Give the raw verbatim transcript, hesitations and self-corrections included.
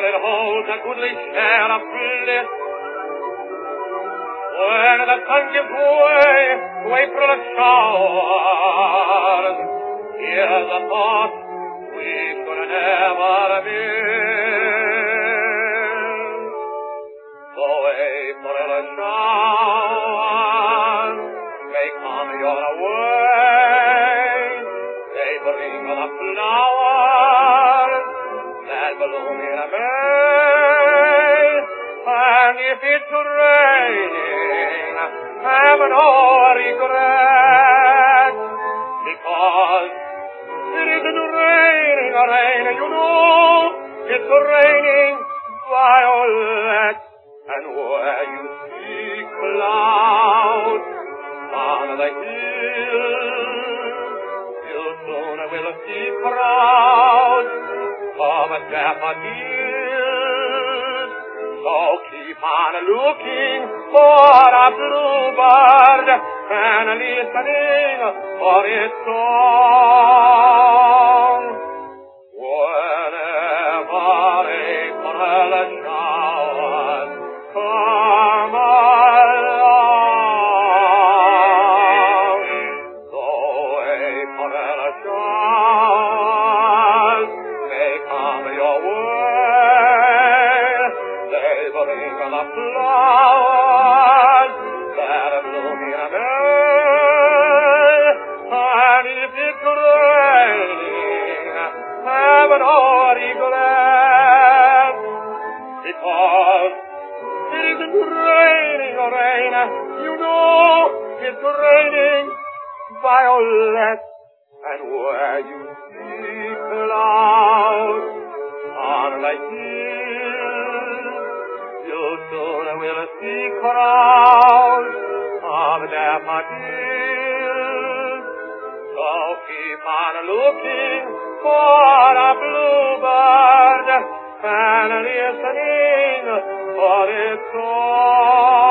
it holds a goodly share of bliss. When the sun gives way to April showers, here's a thought we should never miss. So April showers may come your way, they bring the flowers that bloom in May. And if it's raining, have no regret, because it isn't raining, raining, you know, it's raining violet. And where you see clouds on the hills, you soon will see crowds of daffodils. So keep on looking for a bluebird and listening for its song. Whenever April showers come along, so April showers may come your way. They bring the flowers that bloom in May. And if it's raining, have no regret, because it isn't raining, rain, you know it's raining violet. And where you see clouds on the hills, you soon will see crowds of daffodils. So keep on looking for a bluebird and listening for its song.